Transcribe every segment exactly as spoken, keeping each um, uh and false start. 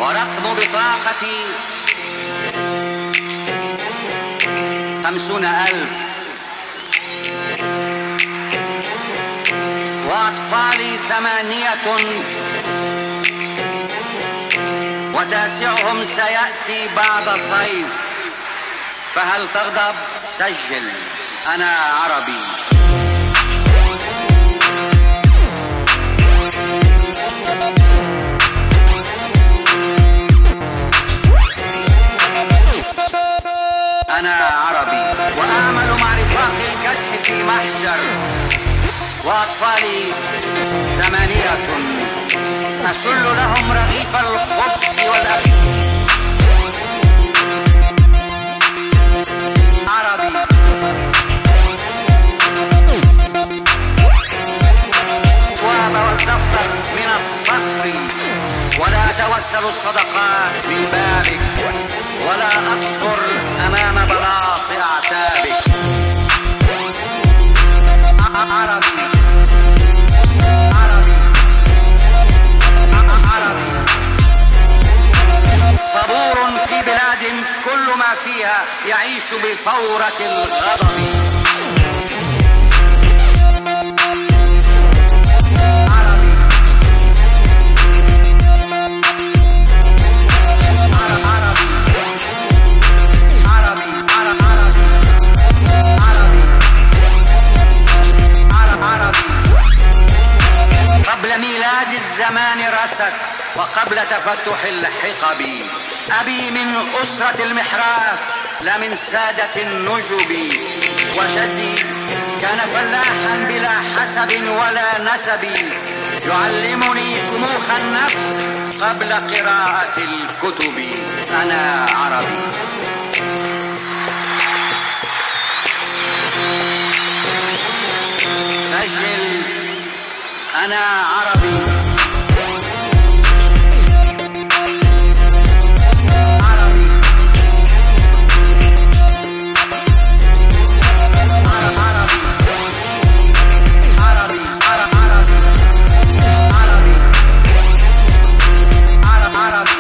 ورقم بطاقتي خمسون ألف، وأطفالي ثمانية وتاسعهم سيأتي بعد صيف. فهل تغضب؟ سجل أنا عربي. أنا عربي وأعمل مع رفاق الكدح في محجر، وأطفالي ثمانية أسل لهم رغيف الخبز والأكل. عربي الأبواب والدفتر من الصخر، ولا أتوسل الصدقات من بابك، ولا أصبر أمام بلاط أعتابك. عربي عربي عربي صبور في بلاد كل ما فيها يعيش بفورة الغضب. قبل ميلاد الزمان رست وقبل تفتح الحقب، أبي من أسرة المحراث لا من سادة النجب، وجدي كان فلاحا بلا حسب ولا نسب، يعلمني شموخ النفس قبل قراءة الكتب. أنا عربي. سجل أنا عربي. عربي عربي عربي عربي عربي عربي.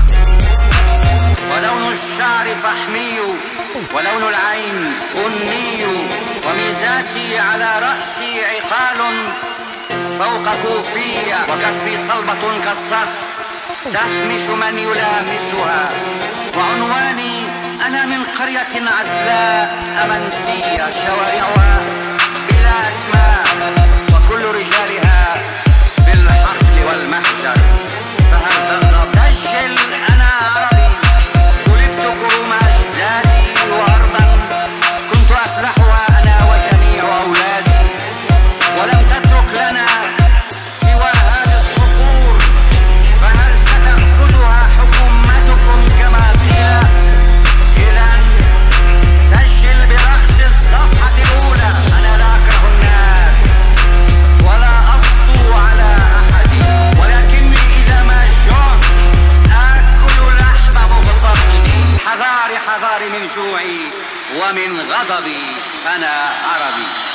ولون الشعر فحمي، ولون العين بني، وميزاتي على رأسي عقال فوق كوفية، وكفي صلبة كالصخر تهمش من يلامسها، وعنواني أنا من قرية عزلاء أمنسية، شوارعها بلا أسماء وكل رجالها بالحقل والمحجر. فهل تغضب؟ سجل أنا عربي. ولدت كروم أجدادي وأرضا كنت أفلحها أنا وجميع أولادي، ولم تترك لنا سوى هذه الصخور. فهل ستأخذها حكومتكم كما قيل؟ إذا سجل برأس الصفحة الأولى. أنا لا أكره الناس ولا أسطو على أحد، ولكني إذا ما جعت آكل لحم مبطني. حذاري حذاري من جوعي ومن غضبي. أنا عربي.